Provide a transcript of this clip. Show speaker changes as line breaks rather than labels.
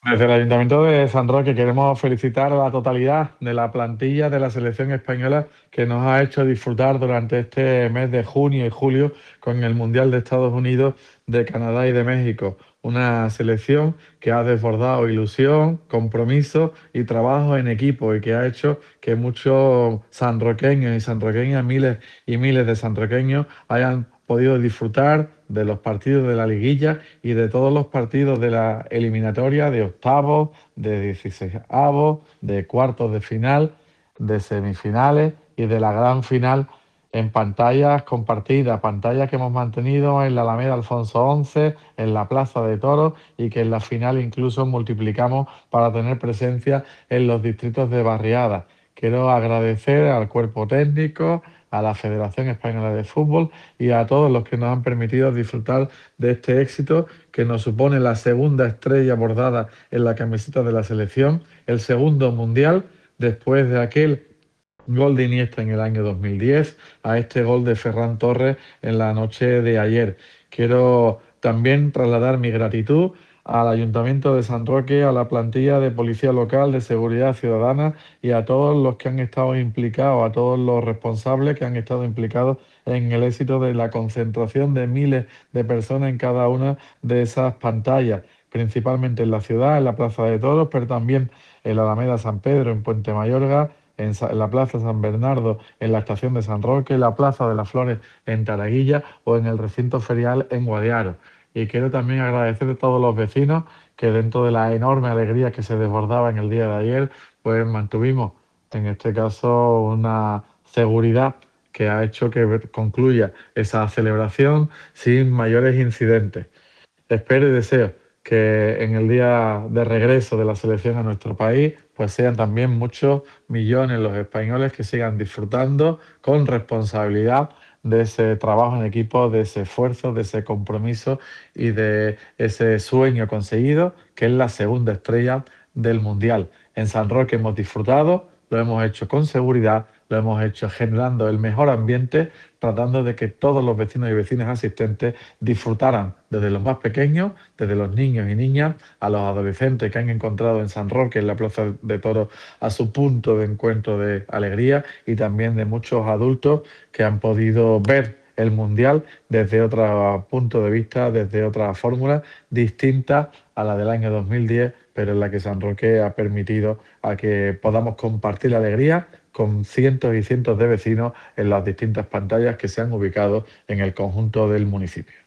Desde el Ayuntamiento de San Roque queremos felicitar a la totalidad de la plantilla de la selección española que nos ha hecho disfrutar durante este mes de junio y julio con el Mundial de Estados Unidos, de Canadá y de México. Una selección que ha desbordado ilusión, compromiso y trabajo en equipo y que ha hecho que muchos sanroqueños y sanroqueñas, miles y miles de sanroqueños, hayan podido disfrutar de los partidos de la liguilla y de todos los partidos de la eliminatoria, de octavos, de 16avos, de cuartos de final, de semifinales y de la gran final en pantallas compartidas, pantallas que hemos mantenido en la Alameda Alfonso XI, en la Plaza de Toros y que en la final incluso multiplicamos para tener presencia en los distritos de barriada. Quiero agradecer al cuerpo técnico, a la Federación Española de Fútbol y a todos los que nos han permitido disfrutar de este éxito que nos supone la segunda estrella bordada en la camiseta de la selección, el segundo mundial después de aquel gol de Iniesta en el año 2010 a este gol de Ferran Torres en la noche de ayer. Quiero también trasladar mi gratitud al Ayuntamiento de San Roque, a la plantilla de Policía Local, de Seguridad Ciudadana y a todos los que han estado implicados, a todos los responsables que han estado implicados en el éxito de la concentración de miles de personas en cada una de esas pantallas, principalmente en la ciudad, en la Plaza de Toros, pero también en la Alameda San Pedro, en Puente Mayorga, en la Plaza San Bernardo, en la Estación de San Roque, en la Plaza de las Flores en Taraguilla o en el recinto ferial en Guadiaro. Y quiero también agradecer a todos los vecinos que dentro de la enorme alegría que se desbordaba en el día de ayer, pues mantuvimos en este caso una seguridad que ha hecho que concluya esa celebración sin mayores incidentes. Espero y deseo que en el día de regreso de la selección a nuestro país, pues sean también muchos millones los españoles que sigan disfrutando con responsabilidad de ese trabajo en equipo, de ese esfuerzo, de ese compromiso y de ese sueño conseguido, que es la segunda estrella del Mundial. En San Roque hemos disfrutado, lo hemos hecho con seguridad, lo hemos hecho generando el mejor ambiente, tratando de que todos los vecinos y vecinas asistentes disfrutaran desde los más pequeños, desde los niños y niñas, a los adolescentes que han encontrado en San Roque, en la Plaza de Toros, a su punto de encuentro de alegría y también de muchos adultos que han podido ver el Mundial desde otro punto de vista, desde otra fórmula distinta a la del año 2010, pero en la que San Roque ha permitido a que podamos compartir la alegría con cientos y cientos de vecinos en las distintas pantallas que se han ubicado en el conjunto del municipio.